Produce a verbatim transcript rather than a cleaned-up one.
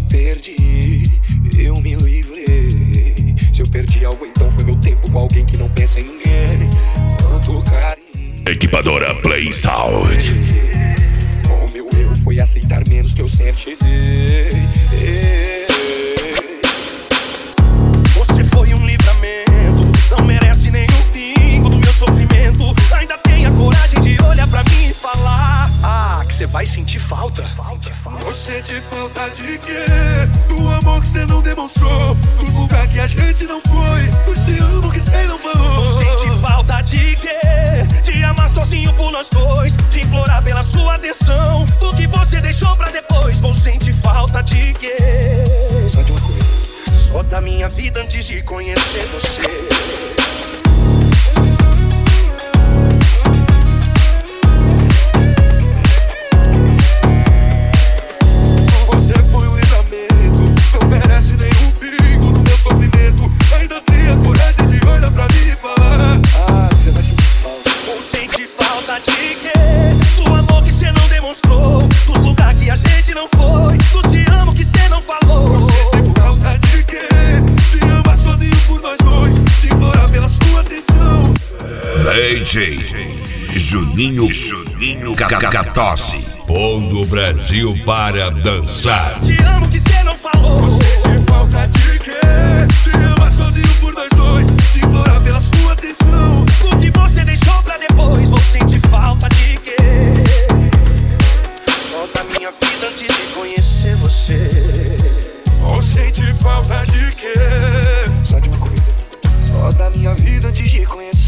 perdi, eu me livrei. Se eu perdi algo, então foi meu tempo com alguém que não pensa em ninguém. Tanto carinho. Equipadora Play Sound. O meu erro foi aceitar menos que eu sempre te dei. Você foi um livramento, não merece nem um pingo do meu sofrimento. Ainda tem a coragem de olhar pra mim e falar: ah, que cê vai sentir falta. Vou sentir falta de quê? Do amor que cê não demonstrou, dos lugares que a gente não foi, do te amo que cê não falou. Vou sentir falta de quê? De amar sozinho por nós dois, de implorar pela sua atenção, do que você deixou pra depois. Vou sentir falta de quê? Só de uma coisa, só da minha vida antes de conhecer você. D J Juninho Juninho Gatossi, pondo o Brasil para dançar. Te amo que cê não falou. Você sente falta de quê? Te ama sozinho por nós dois, te implorar pela sua atenção, o que você deixou pra depois. Vou sentir falta de quê? Só da minha vida antes de conhecer você. Vou sentir falta de quê? Só de uma coisa, só da minha vida antes de conhecer